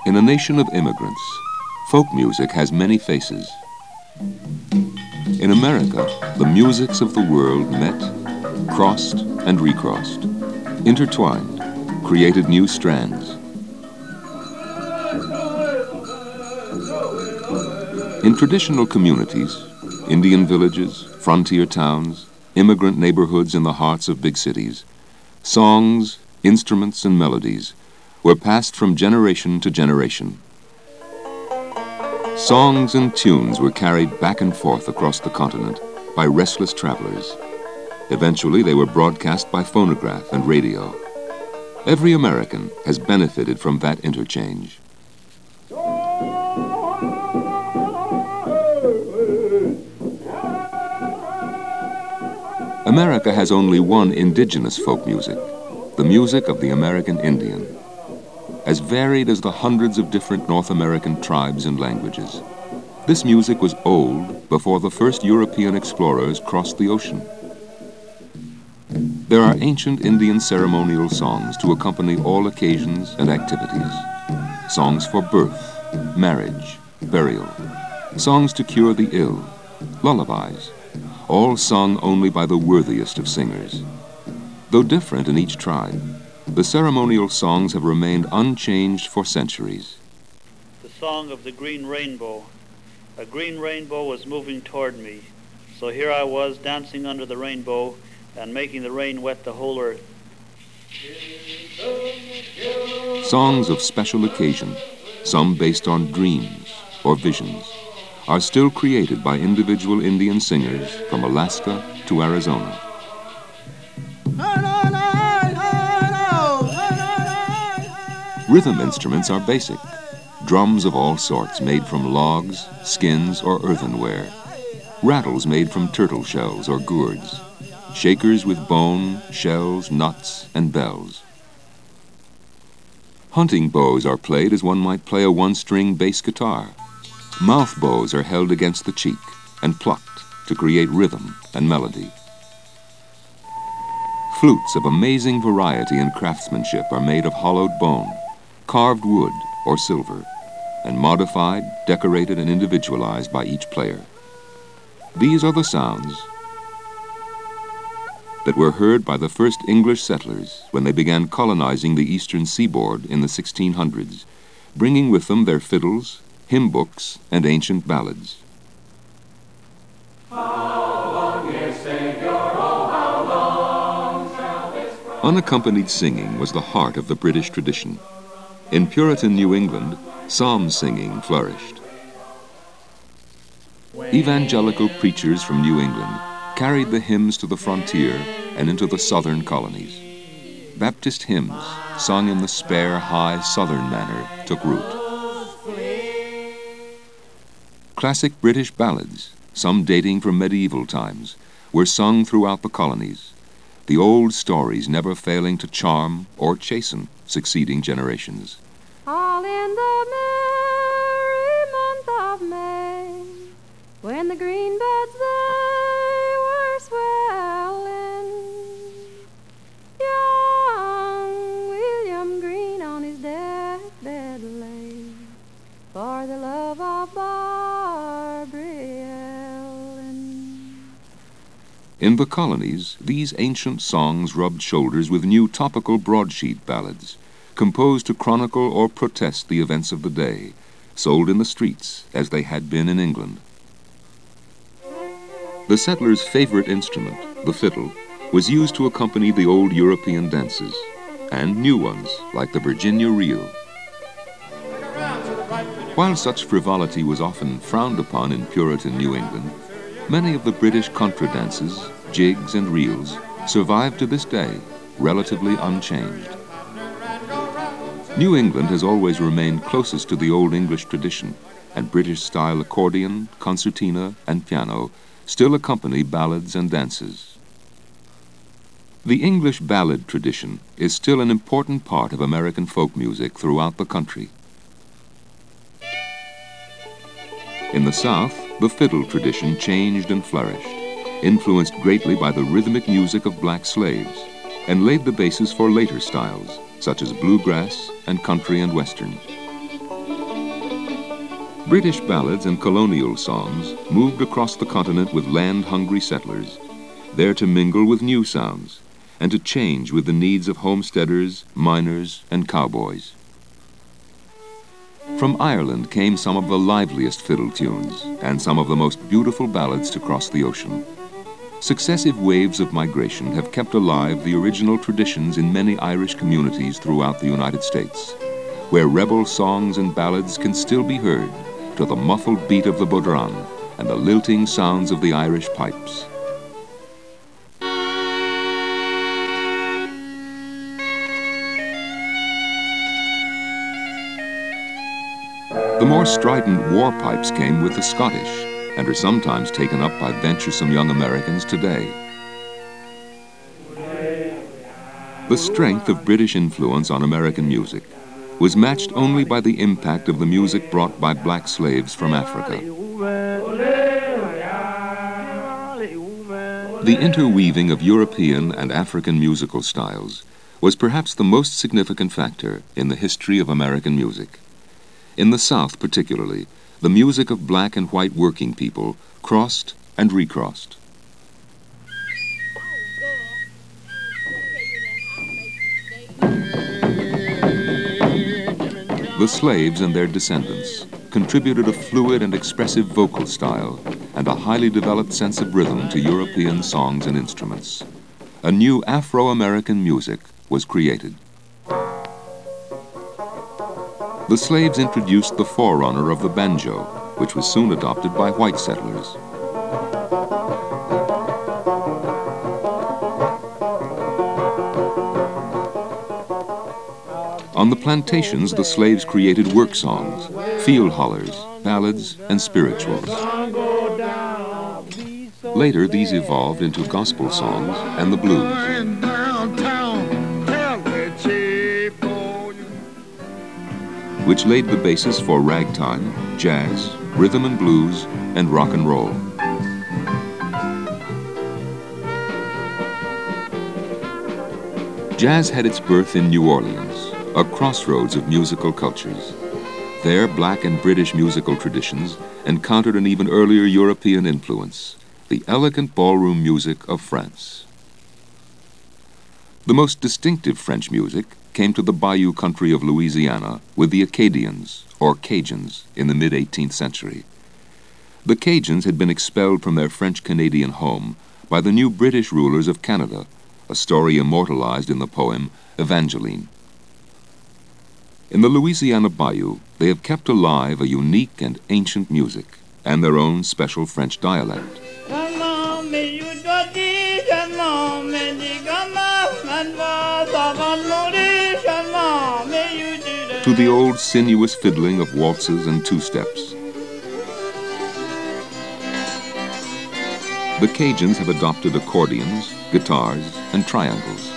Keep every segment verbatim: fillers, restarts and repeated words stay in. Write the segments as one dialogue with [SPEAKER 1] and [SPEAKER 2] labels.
[SPEAKER 1] In a nation of immigrants, folk music has many faces. In America, the musics of the world met, crossed and recrossed, intertwined, created new strands. In traditional communities, Indian villages, frontier towns, immigrant neighborhoods in the hearts of big cities, songs, instruments, and melodies were passed from generation to generation. Songs and tunes were carried back and forth across the continent by restless travelers. Eventually, they were broadcast by phonograph and radio. Every American has benefited from that interchange. America has only one indigenous folk music, the music of the American Indian. As varied as the hundreds of different North American tribes and languages, this music was old before the first European explorers crossed the ocean. There are ancient Indian ceremonial songs to accompany all occasions and activities. Songs for birth, marriage, burial, songs to cure the ill, lullabies, all sung only by the worthiest of singers. Though different in each tribe, the ceremonial songs have remained unchanged for centuries.
[SPEAKER 2] The song of the green rainbow. A green rainbow was moving toward me, so here I was dancing under the rainbow and making the rain wet the whole earth.
[SPEAKER 1] Songs of special occasion, some based on dreams or visions, are still created by individual Indian singers from Alaska to Arizona. Rhythm instruments are basic. Drums of all sorts made from logs, skins, or earthenware. Rattles made from turtle shells or gourds. Shakers with bone, shells, nuts, and bells. Hunting bows are played as one might play a one-string bass guitar. Mouth bows are held against the cheek and plucked to create rhythm and melody. Flutes of amazing variety and craftsmanship are made of hollowed bone, carved wood or silver, and modified, decorated, and individualized by each player. These are the sounds that were heard by the first English settlers when they began colonizing the eastern seaboard in the sixteen hundreds, bringing with them their fiddles, hymn books, and ancient ballads. Unaccompanied singing was the heart of the British tradition. In Puritan New England, psalm singing flourished. Evangelical preachers from New England carried the hymns to the frontier and into the southern colonies. Baptist hymns, sung in the spare, high southern manner, took root. Classic British ballads, some dating from medieval times, were sung throughout the colonies, the old stories never failing to charm or chasten succeeding generations.
[SPEAKER 3] All in the merry month of May, when the green buds they were swelling, young William Green on his deathbed lay, for the love of Barbary Ellen.
[SPEAKER 1] In the colonies, these ancient songs rubbed shoulders with new topical broadsheet ballads, composed to chronicle or protest the events of the day, sold in the streets as they had been in England. The settlers' favorite instrument, the fiddle, was used to accompany the old European dances, and new ones like the Virginia reel. While such frivolity was often frowned upon in Puritan New England, many of the British contra dances, jigs, and reels survive to this day, relatively unchanged. New England has always remained closest to the Old English tradition, and British-style accordion, concertina, and piano still accompany ballads and dances. The English ballad tradition is still an important part of American folk music throughout the country. In the South, the fiddle tradition changed and flourished, influenced greatly by the rhythmic music of black slaves, and laid the basis for later styles, such as bluegrass and country and western. British ballads and colonial songs moved across the continent with land-hungry settlers, there to mingle with new sounds and to change with the needs of homesteaders, miners, and cowboys. From Ireland came some of the liveliest fiddle tunes and some of the most beautiful ballads to cross the ocean. Successive waves of migration have kept alive the original traditions in many Irish communities throughout the United States, where rebel songs and ballads can still be heard to the muffled beat of the bodhrán and the lilting sounds of the Irish pipes. The more strident war pipes came with the Scottish and are sometimes taken up by venturesome young Americans today. The strength of British influence on American music was matched only by the impact of the music brought by black slaves from Africa. The interweaving of European and African musical styles was perhaps the most significant factor in the history of American music. In the South particularly, the music of black and white working people crossed and recrossed. The slaves and their descendants contributed a fluid and expressive vocal style and a highly developed sense of rhythm to European songs and instruments. A new Afro-American music was created. The slaves introduced the forerunner of the banjo, which was soon adopted by white settlers. On the plantations, the slaves created work songs, field hollers, ballads, and spirituals. Later, these evolved into gospel songs and the blues. Which laid the basis for ragtime, jazz, rhythm and blues, and rock and roll. Jazz had its birth in New Orleans, a crossroads of musical cultures. There, black and British musical traditions encountered an even earlier European influence, the elegant ballroom music of France. The most distinctive French music came to the Bayou country of Louisiana with the Acadians, or Cajuns, in the mid-eighteenth century. The Cajuns had been expelled from their French-Canadian home by the new British rulers of Canada, a story immortalized in the poem Evangeline. In the Louisiana Bayou, they have kept alive a unique and ancient music and their own special French dialect. To the old sinuous fiddling of waltzes and two-steps. The Cajuns have adopted accordions, guitars, and triangles.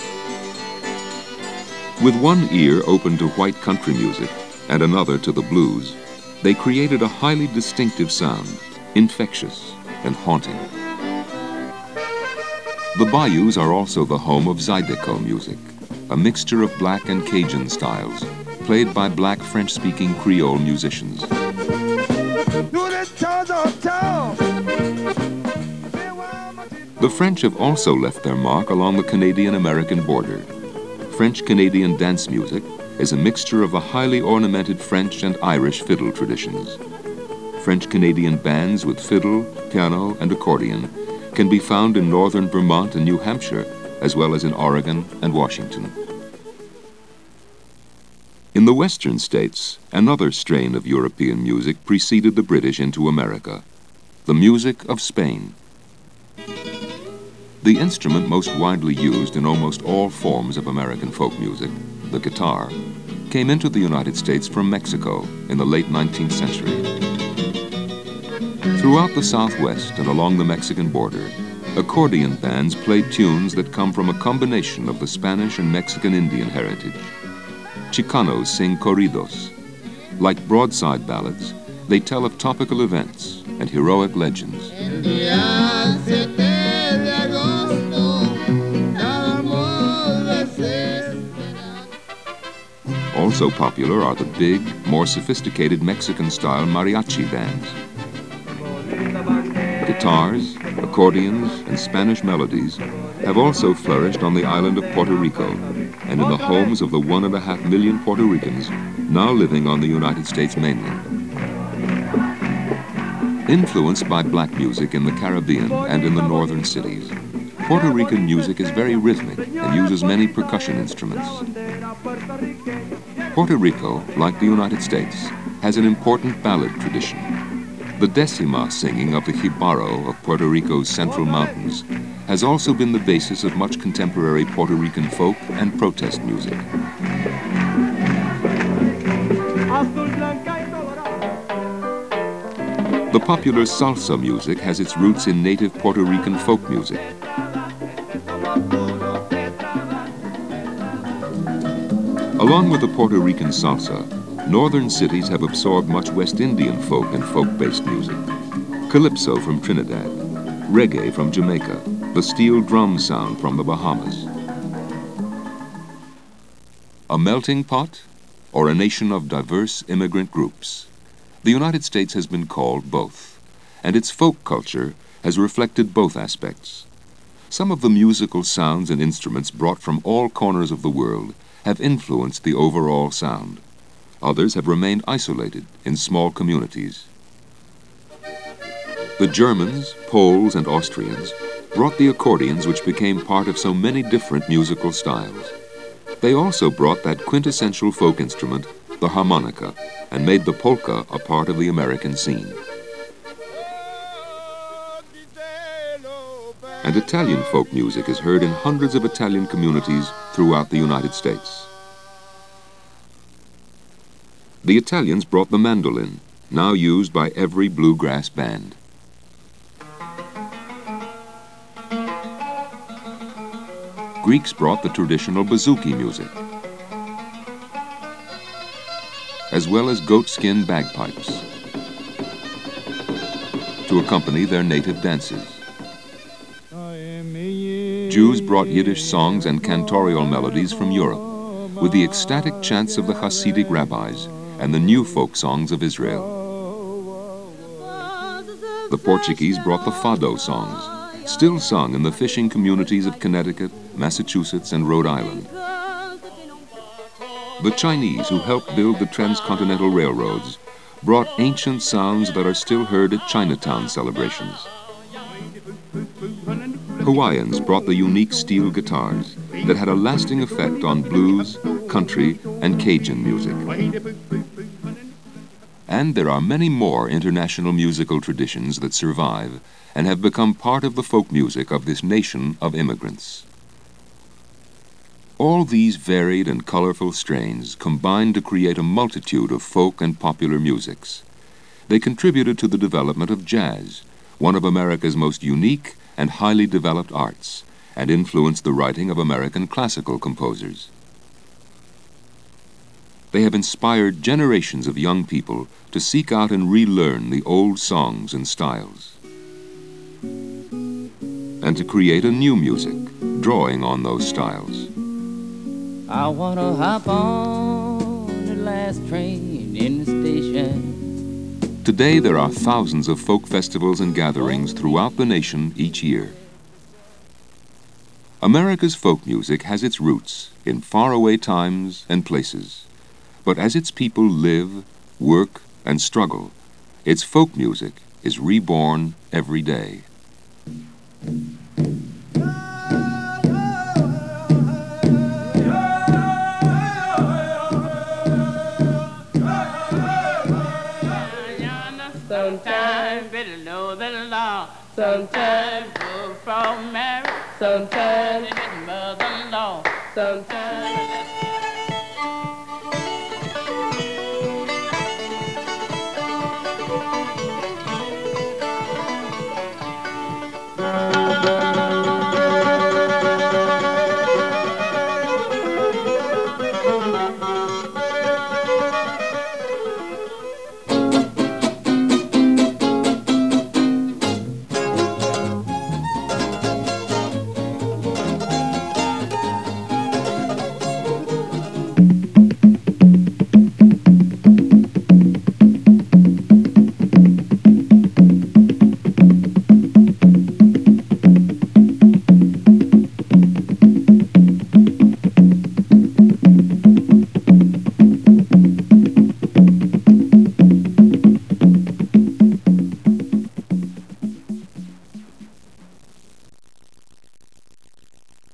[SPEAKER 1] With one ear open to white country music and another to the blues, they created a highly distinctive sound, infectious and haunting. The bayous are also the home of Zydeco music, a mixture of black and Cajun styles, played by black French-speaking Creole musicians. The French have also left their mark along the Canadian-American border. French-Canadian dance music is a mixture of the highly ornamented French and Irish fiddle traditions. French-Canadian bands with fiddle, piano, and accordion can be found in northern Vermont and New Hampshire, as well as in Oregon and Washington. In the western states, another strain of European music preceded the British into America, the music of Spain. The instrument most widely used in almost all forms of American folk music, the guitar, came into the United States from Mexico in the late nineteenth century. Throughout the Southwest and along the Mexican border, accordion bands played tunes that come from a combination of the Spanish and Mexican Indian heritage. Chicanos sing corridos. Like broadside ballads, they tell of topical events and heroic legends. Also popular are the big, more sophisticated Mexican-style mariachi bands. Guitars, accordions, and Spanish melodies have also flourished on the island of Puerto Rico and in the homes of the one and a half million Puerto Ricans now living on the United States mainland. Influenced by black music in the Caribbean and in the northern cities, Puerto Rican music is very rhythmic and uses many percussion instruments. Puerto Rico, like the United States, has an important ballad tradition. The decima singing of the Jibaro of Puerto Rico's central mountains has also been the basis of much contemporary Puerto Rican folk and protest music. The popular salsa music has its roots in native Puerto Rican folk music. Along with the Puerto Rican salsa, northern cities have absorbed much West Indian folk and folk-based music. Calypso from Trinidad, reggae from Jamaica, the steel drum sound from the Bahamas. A melting pot or a nation of diverse immigrant groups? The United States has been called both, and its folk culture has reflected both aspects. Some of the musical sounds and instruments brought from all corners of the world have influenced the overall sound. Others have remained isolated in small communities. The Germans, Poles, and Austrians brought the accordions which became part of so many different musical styles. They also brought that quintessential folk instrument, the harmonica, and made the polka a part of the American scene. And Italian folk music is heard in hundreds of Italian communities throughout the United States. The Italians brought the mandolin, now used by every bluegrass band. Greeks brought the traditional bouzouki music, as well as goatskin bagpipes, to accompany their native dances. Jews brought Yiddish songs and cantorial melodies from Europe, with the ecstatic chants of the Hasidic rabbis and the new folk songs of Israel. The Portuguese brought the fado songs, still sung in the fishing communities of Connecticut, Massachusetts, and Rhode Island. The Chinese, who helped build the transcontinental railroads, brought ancient sounds that are still heard at Chinatown celebrations. Hawaiians brought the unique steel guitars that had a lasting effect on blues, country, and Cajun music. And there are many more international musical traditions that survive and have become part of the folk music of this nation of immigrants. All these varied and colorful strains combined to create a multitude of folk and popular musics. They contributed to the development of jazz, one of America's most unique and highly developed arts, and influenced the writing of American classical composers. They have inspired generations of young people to seek out and relearn the old songs and styles, and to create a new music, drawing on those styles.
[SPEAKER 4] I wanna hop on the last train in the station.
[SPEAKER 1] Today there are thousands of folk festivals and gatherings throughout the nation each year. America's folk music has its roots in faraway times and places, but as its people live, work, and struggle, its folk music is reborn every day.
[SPEAKER 4] Sometimes better know the law. Sometimes go from marriage. Sometimes it's mother-in-law. Sometimes